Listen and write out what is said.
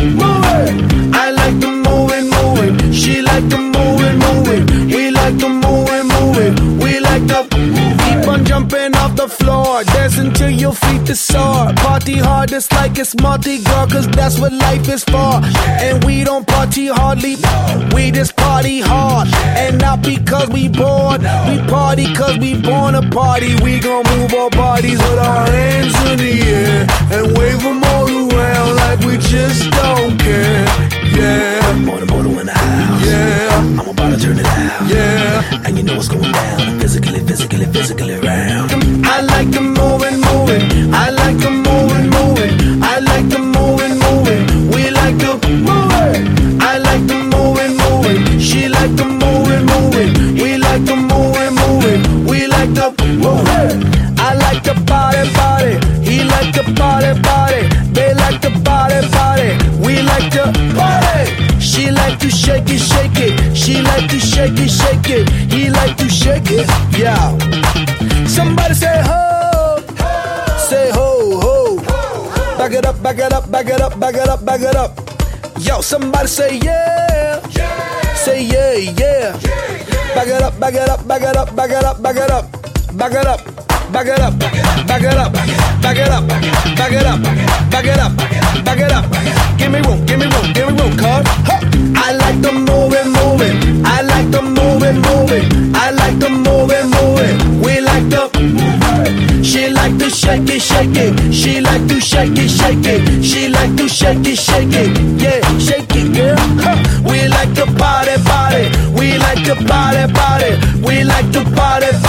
move it. I like to move it, move it. She like to move it, move it. We like to move it, move it. We like to keep on jumping off the floor, dancing till your feet is sore. Party hard, it's like it's Mardi Gras, cause that's what life is for. And we don't party hardly, we just party hard. And not because we bored, we party cause we born to party. We gon' move our bodies with our hands in the air and wave them all around like we just don't care. Yeah, motor in the house. Yeah, I'm about to turn it out. Yeah, and you know what's going down. Physically round. I like to move it, move it. I like to move it, move it. I like to move it, move it. We like to move it. I like to move it, move it. She like to move it, move it. We like to move it, move it. We like to move it. I like to party, party. He like to party, party. They like to party, party. We like to party. She like to shake it, shake it. She like to shake it, shake it. He like to shake it, yeah. Somebody say ho, say ho, ho. Back it up, back it up, back it up, back it up, back it up. Yo, somebody say yeah, say yeah, yeah. Back it up, back it up, back it up, back it up, back it up, back it up. Back it up, back it up, back it up, back it up, back it up, back it up. Give me room, give me room, give me room, cuz. I like to move it, move it. I like to move it, move it. I like to move it, move it. We like to move it. She like to shake it, shake it. She like to shake it, shake it. She like to shake it, shake it. Yeah, shake it, girl. We like to party, party. We like to party, party. We like to party, party.